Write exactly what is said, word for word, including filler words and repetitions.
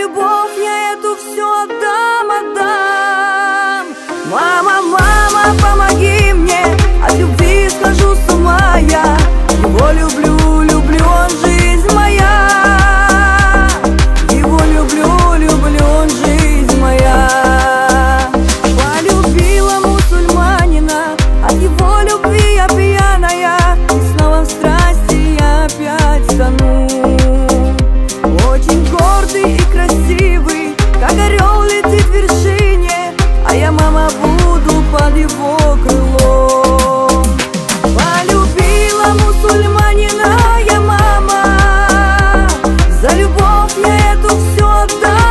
любовь я эту все отдам, отдам. Мама, мама, помоги мне, от любви схожу с ума я. Его люблю, люблю, он жизнь моя. Его люблю, люблю, он жизнь моя. Полюбила мусульманина, от его любви я пьяная, и снова в страсти я опять тону. Очень гордый и красивый, как орел летит в вершине, а я, мама, буду под его крылом. Полюбила мусульманина я, мама, за любовь я эту все отдам.